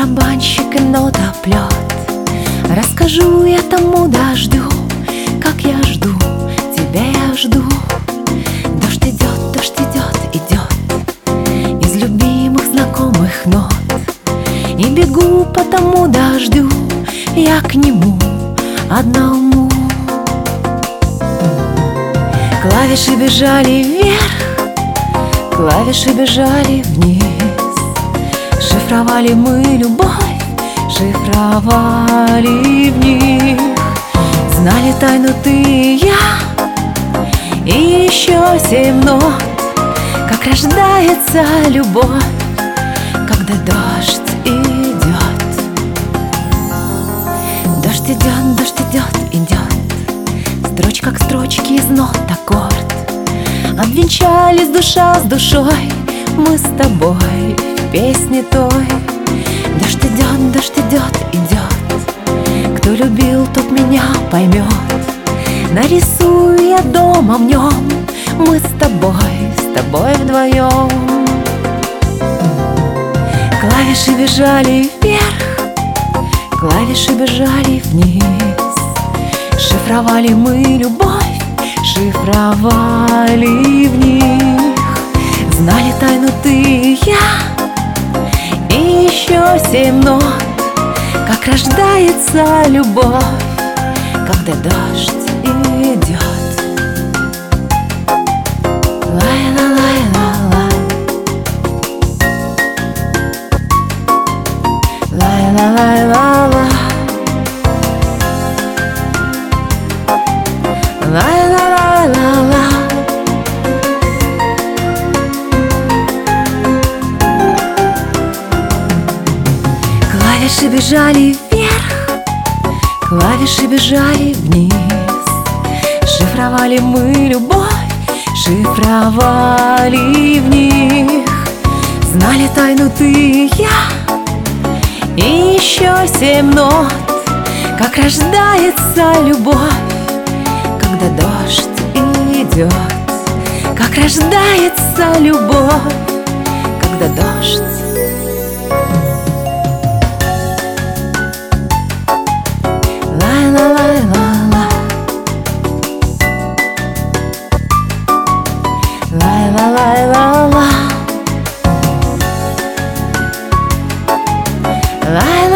барабанщик и нотоплет. Расскажу я тому дождю, как я жду, тебя я жду. Дождь идет, идет из любимых знакомых нот. И бегу по тому дождю я к нему одному. Клавиши бежали вверх, клавиши бежали вниз. Шифровали мы любовь, шифровали в них. Знали тайну ты и я, и еще 7 нот. Как рождается любовь, когда дождь идет. Дождь идет, идет, строчка к строчке из нот аккорд. Обвенчались душа с душой мы с тобой в песне той. Дождь идет, идет, кто любил, тот меня поймет. Нарисую я дома в нем, мы с тобой вдвоем. Клавиши бежали вверх, клавиши бежали вниз. Шифровали мы любовь, шифровали в них. Знали тайну ты и я, и еще 7 нот. Как рождается любовь, когда дождь идет. Лай-ла-лай-ла-лай, лай-ла-лай-ла-лай, лай-ла-лай-ла-лай. Клавиши бежали вверх, клавиши бежали вниз. Шифровали мы любовь, шифровали в них. Знали тайну ты и я, и еще 7 нот. Как рождается любовь, когда дождь идет. Как рождается любовь, когда дождь. Лай-ла-лай-ла-ла, лай-ла-лай-ла-ла, лай-ла.